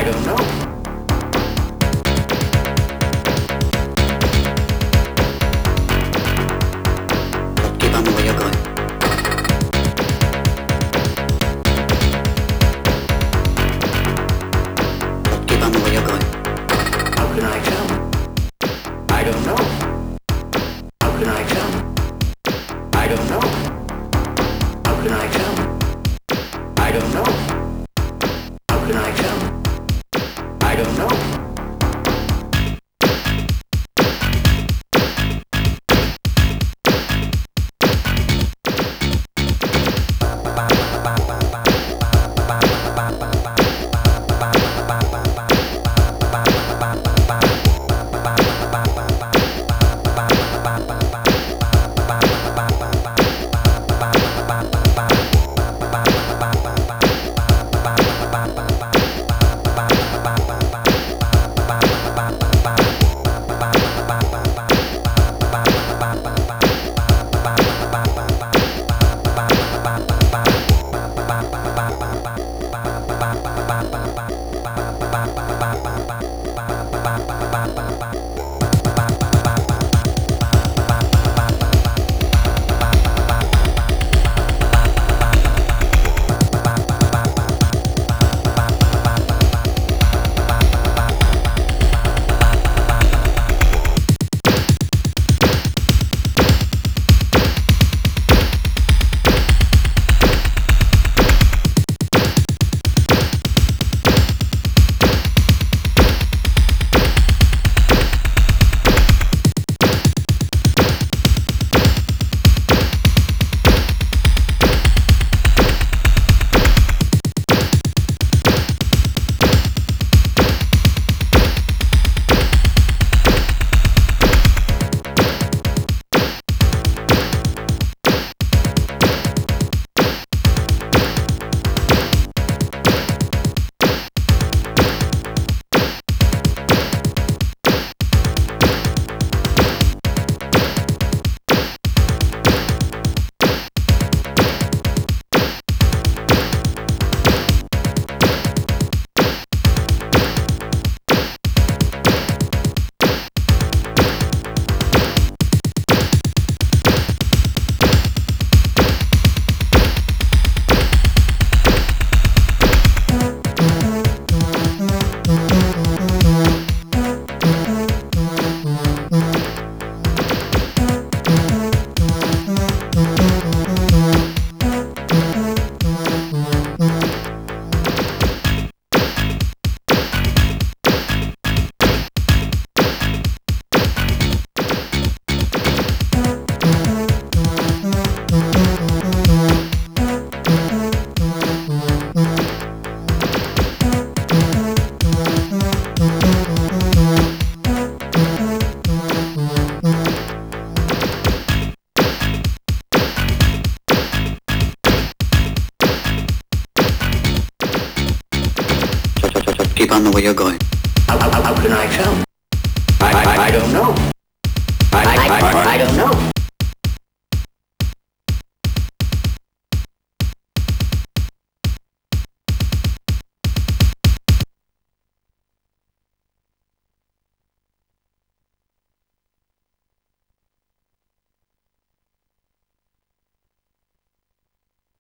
I don't know. But keep on the way you're going. But keep on the way you're going. How can I tell? I don't know. How can I tell? I don't know. How can I tell? I don't know. How can I tell? I don't know. Keep on the way you're going. How can I tell? I don't know. I don't know.